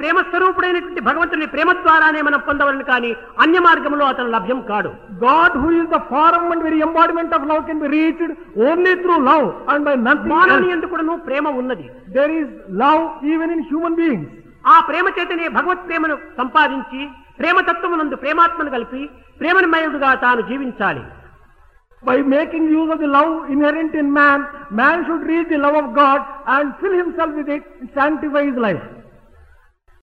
ప్రేమ స్వరూపుడైనటువంటి భగవంతుని ప్రేమ ద్వారానే మనం పొందవలను కానీ అన్య మార్గంలో అతను లభ్యం కాడు. God, who is the form and very embodiment of love, can be reached only through love and by nothing మానవుని else. ఎందుకును ప్రేమ ఉన్నది. There is love even in human beings. ఆ ప్రేమ చేతనే భగవత్ ప్రేమను సంపాదించి ప్రేమతత్వమునందు ప్రేమాత్మను కలిపి ప్రేమమయుడుగా తాను జీవించాలి. By making use of the love inherent in man, man should reach the love of God and fill himself with it and sanctify his life.